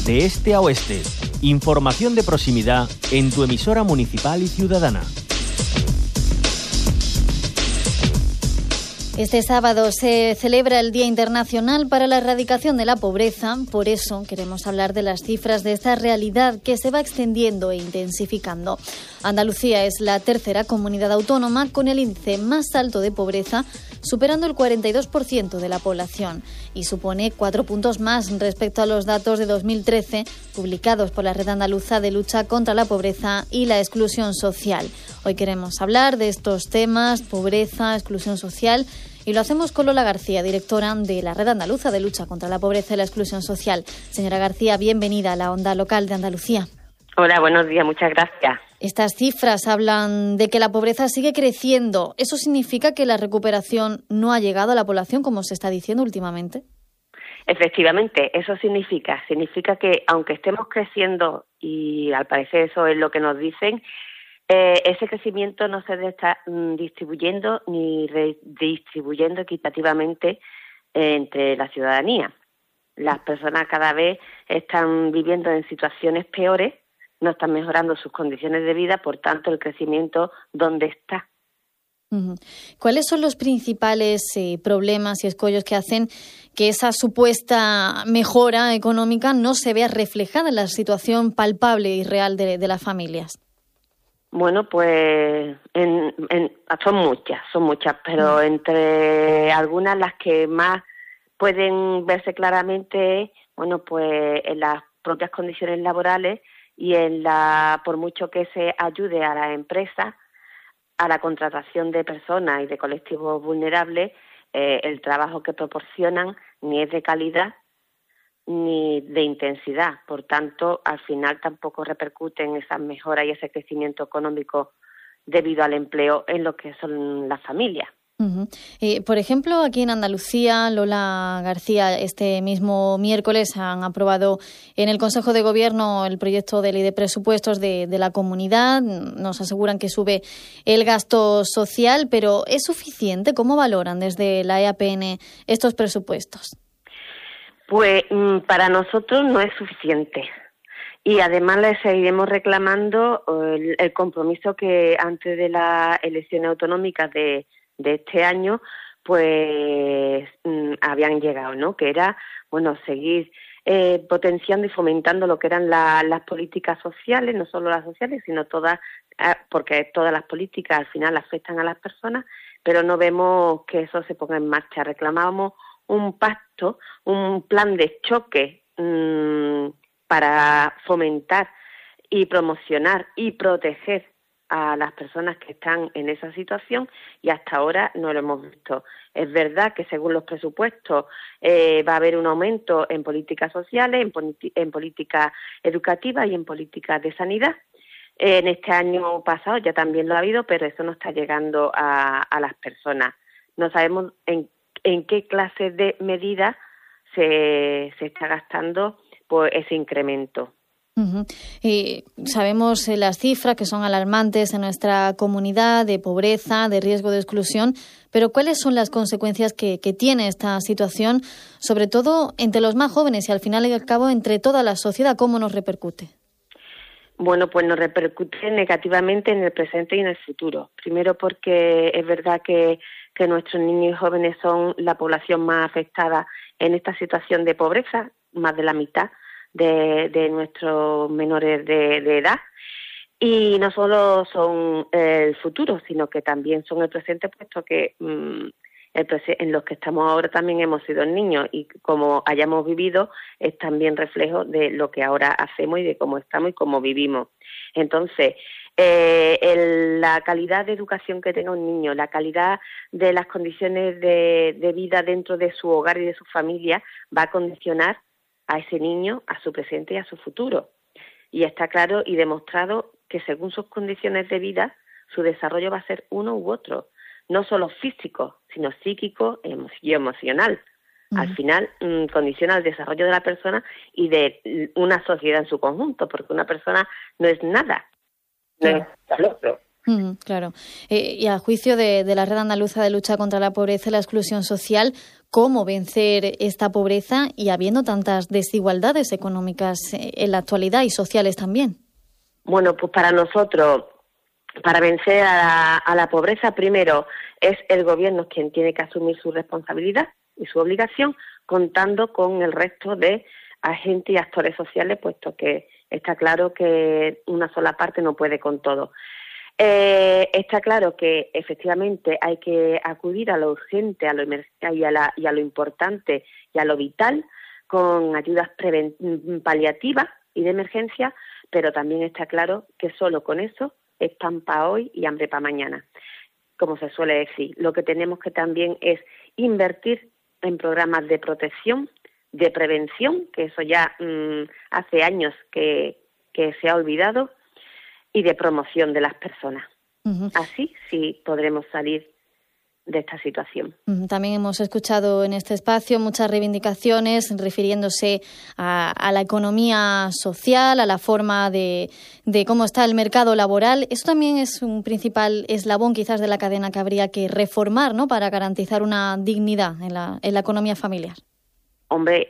de este a oeste. Información de proximidad en tu emisora municipal y ciudadana. Este sábado se celebra el Día Internacional para la Erradicación de la Pobreza. Por eso queremos hablar de las cifras de esta realidad que se va extendiendo e intensificando. Andalucía es la tercera comunidad autónoma con el índice más alto de pobreza, superando el 42% de la población, y supone 4 puntos más respecto a los datos de 2013 publicados por la Red Andaluza de Lucha contra la Pobreza y la Exclusión Social. Hoy queremos hablar de estos temas, pobreza, exclusión social, y lo hacemos con Lola García, directora de la Red Andaluza de Lucha contra la Pobreza y la Exclusión Social. Señora García, bienvenida a la Onda Local de Andalucía. Hola, buenos días, muchas gracias. Estas cifras hablan de que la pobreza sigue creciendo. ¿Eso significa que la recuperación no ha llegado a la población, como se está diciendo últimamente? Efectivamente, eso significa que aunque estemos creciendo, y al parecer eso es lo que nos dicen, ese crecimiento no se está distribuyendo ni redistribuyendo equitativamente entre la ciudadanía. Las personas cada vez están viviendo en situaciones peores, no están mejorando sus condiciones de vida, por tanto el crecimiento, ¿dónde está? ¿Cuáles son los principales problemas y escollos que hacen que esa supuesta mejora económica no se vea reflejada en la situación palpable y real de las familias? Bueno, pues son muchas, pero entre algunas las que más pueden verse claramente, bueno, pues en las propias condiciones laborales y por mucho que se ayude a las empresas a la contratación de personas y de colectivos vulnerables, el trabajo que proporcionan ni es de calidad ni de intensidad. Por tanto, al final tampoco repercuten esas mejoras y ese crecimiento económico debido al empleo en lo que son las familias. Por ejemplo, aquí en Andalucía, Lola García, este mismo miércoles han aprobado en el Consejo de Gobierno el proyecto de ley de presupuestos de la comunidad. Nos aseguran que sube el gasto social, pero ¿es suficiente? ¿Cómo valoran desde la EAPN estos presupuestos? Pues para nosotros no es suficiente. Y además le seguiremos reclamando el compromiso que antes de las elecciones autonómicas de este año, pues habían llegado, ¿no? Que era, bueno, seguir potenciando y fomentando lo que eran las políticas sociales, no solo las sociales, sino todas, porque todas las políticas al final afectan a las personas, pero no vemos que eso se ponga en marcha. Reclamábamos un pacto, un plan de choque para fomentar y promocionar y proteger a las personas que están en esa situación, y hasta ahora no lo hemos visto. Es verdad que según los presupuestos va a haber un aumento en políticas sociales, en políticas educativas y en políticas de sanidad. En este año pasado ya también lo ha habido, pero eso no está llegando a las personas. No sabemos en qué clase de medidas se está gastando pues ese incremento. Y sabemos las cifras que son alarmantes en nuestra comunidad de pobreza, de riesgo de exclusión, pero ¿cuáles son las consecuencias que tiene esta situación, sobre todo entre los más jóvenes y al final y al cabo entre toda la sociedad? ¿Cómo nos repercute? Bueno, pues nos repercute negativamente en el presente y en el futuro. Primero porque es verdad que nuestros niños y jóvenes son la población más afectada en esta situación de pobreza, más de la mitad de nuestros menores de edad, y no solo son el futuro, sino que también son el presente, puesto que en los que estamos ahora también hemos sido niños, y como hayamos vivido es también reflejo de lo que ahora hacemos y de cómo estamos y cómo vivimos. Entonces, la calidad de educación que tenga un niño, la calidad de las condiciones de vida dentro de su hogar y de su familia va a condicionar a ese niño, a su presente y a su futuro. Y está claro y demostrado que según sus condiciones de vida, su desarrollo va a ser uno u otro, no solo físico, sino psíquico y emocional. Al final condiciona el desarrollo de la persona y de una sociedad en su conjunto, porque una persona no es nada, no es el otro. Claro. Y a juicio de la Red Andaluza de Lucha contra la Pobreza y la Exclusión Social, cómo vencer esta pobreza y habiendo tantas desigualdades económicas en la actualidad y sociales también. Bueno, pues para nosotros, para vencer a la pobreza, primero es el gobierno quien tiene que asumir su responsabilidad y su obligación, contando con el resto de agentes y actores sociales, puesto que está claro que una sola parte no puede con todo. Está claro que efectivamente hay que acudir a lo urgente, a lo y a lo importante y a lo vital con ayudas paliativas y de emergencia, pero también está claro que solo con eso es pan para hoy y hambre para mañana, como se suele decir. Lo que tenemos que también es invertir en programas de protección, de prevención, que eso ya hace años que se ha olvidado, y de promoción de las personas. Uh-huh. Así sí podremos salir de esta situación. También hemos escuchado en este espacio muchas reivindicaciones refiriéndose a la economía social, a la forma de cómo está el mercado laboral. Eso también es un principal eslabón quizás de la cadena que habría que reformar, ¿no?, para garantizar una dignidad en la economía familiar. Hombre,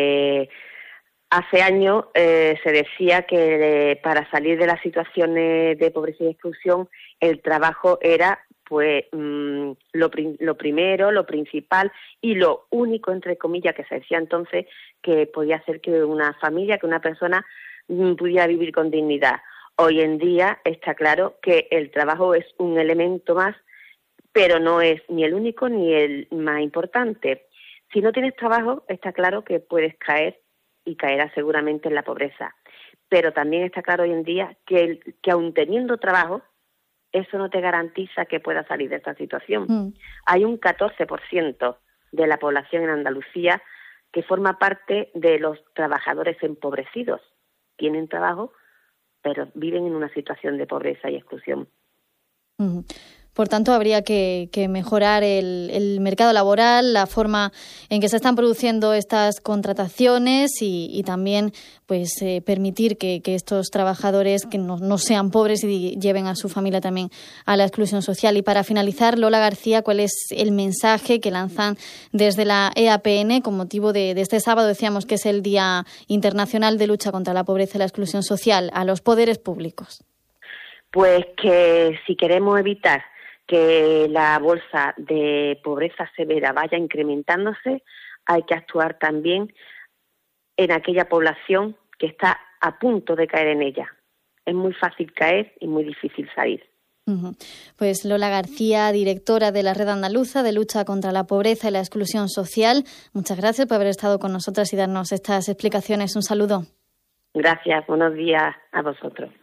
hace años se decía que para salir de las situaciones de pobreza y exclusión el trabajo era pues lo primero, lo principal y lo único, entre comillas, que se decía entonces que podía hacer que una familia, que una persona pudiera vivir con dignidad. Hoy en día está claro que el trabajo es un elemento más, pero no es ni el único ni el más importante. Si no tienes trabajo, está claro que puedes caer y caerá seguramente en la pobreza. Pero también está claro hoy en día que aun teniendo trabajo, eso no te garantiza que puedas salir de esta situación. Hay un 14% de la población en Andalucía que forma parte de los trabajadores empobrecidos. Tienen trabajo, pero viven en una situación de pobreza y exclusión. Por tanto, habría que mejorar el mercado laboral, la forma en que se están produciendo estas contrataciones y también pues permitir que estos trabajadores que no sean pobres y lleven a su familia también a la exclusión social. Y para finalizar, Lola García, ¿cuál es el mensaje que lanzan desde la EAPN con motivo de este sábado? Decíamos que es el Día Internacional de Lucha contra la Pobreza y la Exclusión Social, a los poderes públicos. Pues que si queremos evitar que la bolsa de pobreza severa vaya incrementándose, hay que actuar también en aquella población que está a punto de caer en ella. Es muy fácil caer y muy difícil salir. Pues Lola García, directora de la Red Andaluza de Lucha contra la Pobreza y la Exclusión Social, muchas gracias por haber estado con nosotras y darnos estas explicaciones. Un saludo. Gracias, buenos días a vosotros.